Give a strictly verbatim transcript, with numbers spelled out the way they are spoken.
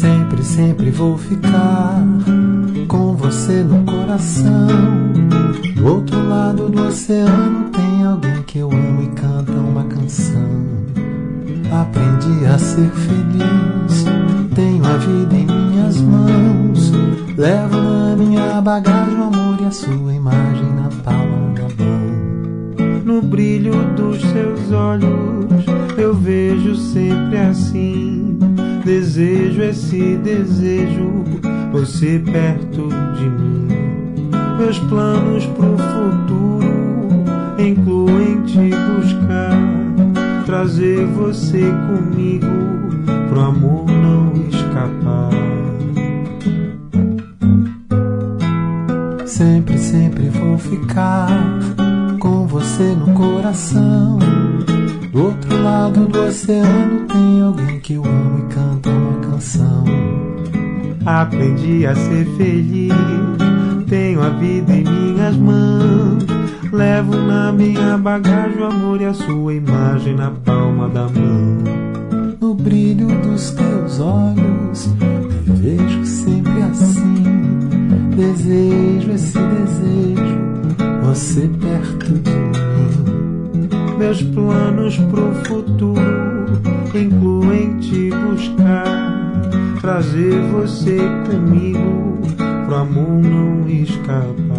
Sempre, sempre vou ficar com você no coração. Do outro lado do oceano tem alguém que eu amo e canta uma canção. Aprendi a ser feliz, tenho a vida em minhas mãos. Levo na minha bagagem o amor e a sua imagem na palma da mão. No brilho dos seus olhos eu vejo sempre assim. Desejo esse desejo, você perto de mim. Meus planos pro futuro incluem te buscar, trazer você comigo, pro amor não escapar. Sempre, sempre vou ficar com você no coração. Do outro lado do oceano tem alguém que eu amo e canta uma canção. Aprendi a ser feliz, tenho a vida em minhas mãos. Levo na minha bagagem o amor e a sua imagem na palma da mão. No brilho dos teus olhos me vejo sempre assim. Desejo esse desejo, você perto de mim. Meus planos pro futuro incluem te buscar, trazer você comigo, pro amor não escapar.